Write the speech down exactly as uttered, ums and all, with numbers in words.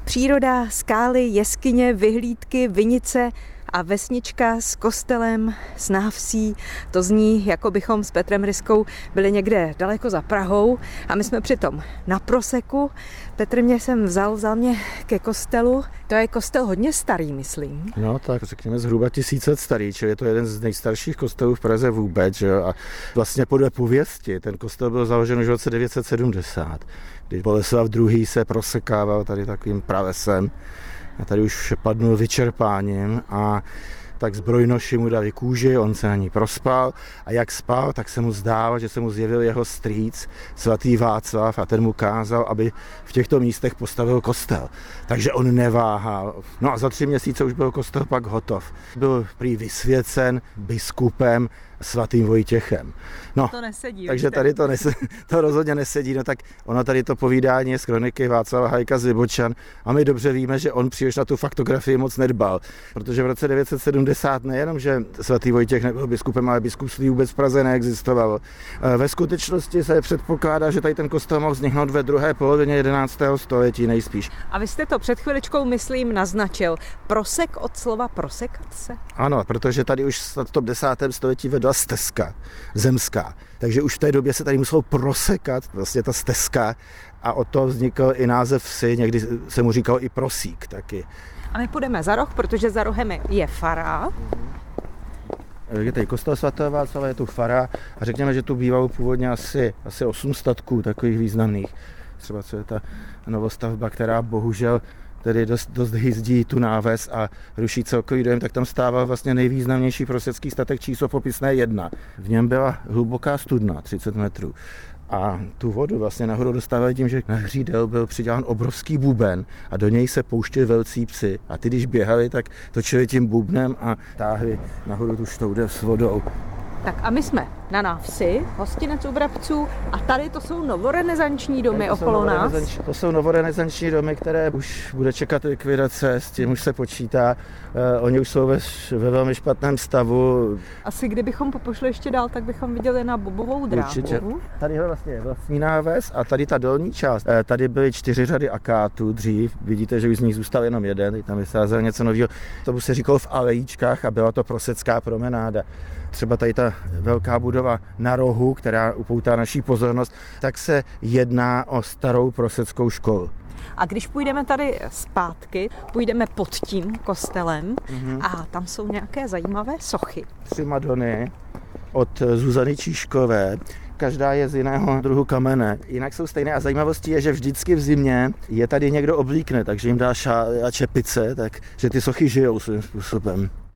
Příroda, skály, jeskyně, vyhlídky, vinice a vesnička s kostelem, s návsí. To zní, jako bychom s Petrem Ryskou byli někde daleko za Prahou a my jsme přitom na Proseku. Petr mě sem vzal, vzal mě ke kostelu. To je kostel hodně starý, myslím. No tak řekněme zhruba tisíc let starý, čili je to jeden z nejstarších kostelů v Praze vůbec. Že? A vlastně podle pověsti ten kostel byl založen už v roce devět set sedmdesát, když Boleslav druhý. se prosekával tady takovým pravesem. A tady už padnul vyčerpáním a tak zbrojnoši mu dali kůži, on se na ní prospal a jak spal, tak se mu zdálo, že se mu zjevil jeho strýc svatý Václav a ten mu kázal, aby v těchto místech postavil kostel. Takže on neváhal. No a za tři měsíce už byl kostel pak hotov. Byl prý vysvěcen biskupem svatým Vojtěchem. No, to nesedí. Takže tady to, nese, to rozhodně nesedí. No tak ono tady to povídání je z kroniky Václava Hajka z Vybočan a my dobře víme, že on příliš na tu faktografii moc nedbal, protože v roce devět set sedmdesát nejenom, že svatý Vojtěch nebyl biskupem, ale biskupství vůbec v Praze neexistovalo. Ve skutečnosti se předpokládá, že tady ten kostel mohl vzniknout ve druhé polovině jedenáctého století nejspíš. A vy jste to před chviličkou, myslím, naznačil. Prosek od slova prosekat se? Ano, protože tady už v tom desátém století vedla stezka zemská. Takže už v té době se tady muselo prosekat vlastně ta stezka a od toho vznikl i název vsi, někdy se mu říkal i Prosík taky. A my půjdeme za roh, protože za rohem je fara. Je tady kostel svatého Václava, je tu fara a řekněme, že tu bývalo původně asi, asi osm statků takových významných. Třeba co je ta novostavba, která bohužel tedy dost, dost hyzdí tu náves a ruší celkový dojem, tak tam stával vlastně nejvýznamnější prosecký statek číslo popisné jedna. V něm byla hluboká studna, třicet metrů. A tu vodu vlastně nahoru dostávali tím, že na hřídel byl přidělán obrovský buben a do něj se pouštěli velcí psi. A ty, když běhali, tak točili tím bubnem a táhli nahoru tu štoudev s vodou. Tak a my jsme na návsi, hostinec u Brabců a tady to jsou novorenesanční domy okolo nás. To jsou novorenesanční domy, které už bude čekat likvidace, s tím už se počítá. Uh, oni už jsou ve, ve velmi špatném stavu. Asi kdybychom popošli ještě dál, tak bychom viděli na Bobovou dráhu. Určitě. Tady je vlastně vlastní náves a tady ta dolní část. Uh, tady byly čtyři řady akátů dřív. Vidíte, že už z nich zůstal jenom jeden, tam vysázel něco nového. To se říkalo v alejíčkách a byla to prosecká promenáda. Třeba tady ta velká budova na rohu, která upoutá naší pozornost, tak se jedná o starou proseckou školu. A když půjdeme tady zpátky, půjdeme pod tím kostelem mm-hmm. a tam jsou nějaké zajímavé sochy. Tři Madony od Zuzany Číškové. Každá je z jiného druhu kamene. Jinak jsou stejné a zajímavostí je, že vždycky v zimě je tady někdo oblíkne, takže jim dá šály a čepice, takže ty sochy žijou svým způsobem.